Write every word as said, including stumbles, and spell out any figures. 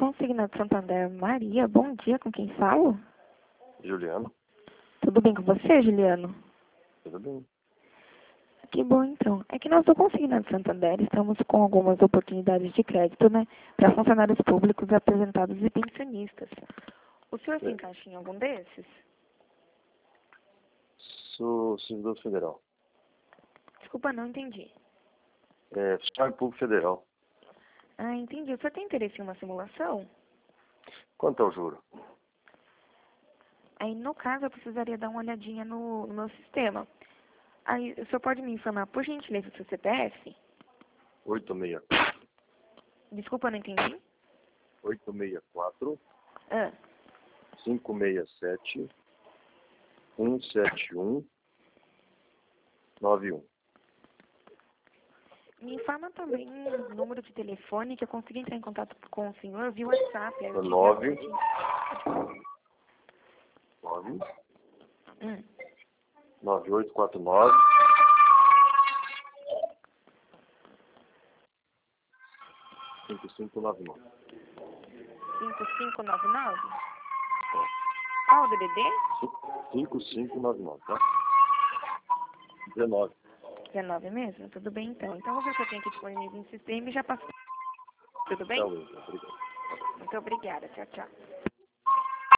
Consignado Santander. Maria, bom dia, com quem falo? Juliano. Tudo bem com você, Juliano? Tudo bem. Que bom, então. É que nós do Consignado Santander estamos com algumas oportunidades de crédito, né, para funcionários públicos, aposentados e pensionistas. O senhor se É. encaixa em algum desses? Sou servidor federal. Desculpa, não entendi. É, funcionário público federal. Ah, entendi. O senhor tem interesse em uma simulação? Quanto é o juro? Aí, no caso, eu precisaria dar uma olhadinha no, no meu sistema. Aí, o senhor pode me informar, por gentileza, o seu C P F? oito seis Desculpa, não entendi. oito seis quatro, Ah, cinco seis sete, um sete um, nove um. me informa também o número de telefone que eu consiga entrar em contato com o senhor via WhatsApp. Aí eu tive a nove sorte- nove Hum, nove oito quatro nove cinco cinco nove nove. cinco cinco nove nove? Qual o D D D? cinco cinco nove nove, tá? dezenove. dezenove mesmo? Tudo bem, então. Então, eu vou ver o que eu tenho aqui disponível no sistema e já passo. Tudo bem? Tá bem, obrigado. Muito obrigada. Tchau, tchau.